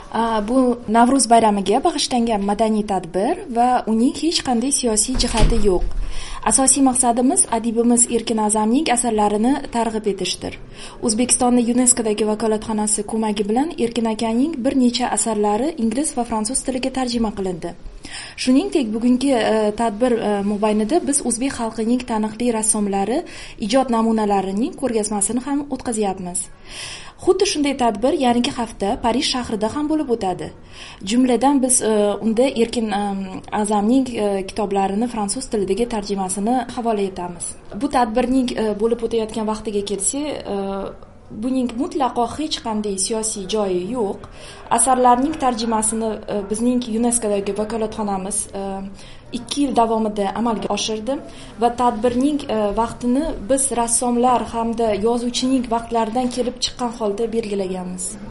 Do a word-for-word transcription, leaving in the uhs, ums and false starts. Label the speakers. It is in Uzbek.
Speaker 1: Bu Navro'z bayramiga bag'ishlangan madaniy tadbir va uning hech qanday siyosiy jihati yo'q. Asosiy maqsadimiz adibimiz Erkin A'zamning asarlarini targ'ib etishdir. O'zbekistonning YuNESKOdagi vakolatxonasi ko'magi bilan Erkin akaning bir necha asarlari ingliz va fransuz tiliga tarjima qilindi. Shuningdek, bugungi e, tadbir e, mobaynida biz o'zbek xalqining taniqli rassomlari ijod namunalarining ko'rgazmasini ham o'tkazyapmiz. Xuddi shunday tadbir yangi hafta Parij shahrida ham bo'lib o'tadi. Jumladan biz e, unda Erkin e, A'zamning e, kitoblarini fransuz tilidagi tarjimasini havola etamiz. Bu tadbirning e, bo'lib o'tayotgan vaqtiga kelsak, e, buning mutlaqo hech qanday siyosiy joyi yo'q. Asarlarning tarjimasini e, bizning YuNESKOdagi vakolatxonamiz e, ikki yil davomida amalga oshirdi va tadbirning e, vaqtini biz rassomlar hamda yozuvchining vaqtlaridan kelib chiqqan holda belgilaganmiz.